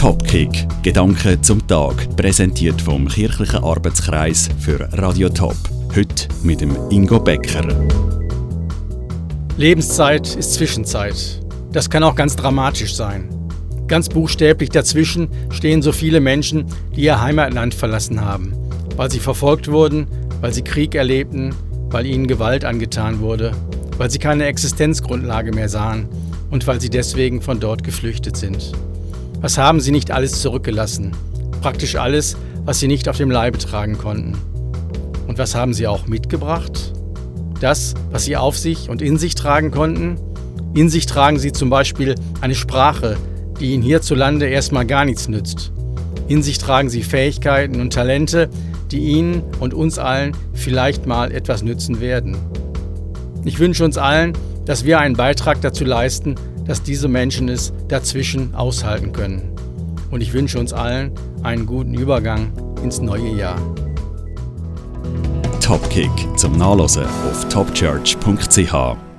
Topkick, Gedanken zum Tag, präsentiert vom Kirchlichen Arbeitskreis für Radio Top. Heute mit dem Ingo Becker. Lebenszeit ist Zwischenzeit. Das kann auch ganz dramatisch sein. Ganz buchstäblich dazwischen stehen so viele Menschen, die ihr Heimatland verlassen haben, weil sie verfolgt wurden, weil sie Krieg erlebten, weil ihnen Gewalt angetan wurde, weil sie keine Existenzgrundlage mehr sahen und weil sie deswegen von dort geflüchtet sind. Was haben sie nicht alles zurückgelassen? Praktisch alles, was sie nicht auf dem Leibe tragen konnten. Und was haben sie auch mitgebracht? Das, was sie auf sich und in sich tragen konnten? In sich tragen sie zum Beispiel eine Sprache, die ihnen hierzulande erstmal gar nichts nützt. In sich tragen sie Fähigkeiten und Talente, die ihnen und uns allen vielleicht mal etwas nützen werden. Ich wünsche uns allen, dass wir einen Beitrag dazu leisten, dass diese Menschen es dazwischen aushalten können. Und ich wünsche uns allen einen guten Übergang ins neue Jahr. Topkick zum Nachlesen auf topchurch.ch.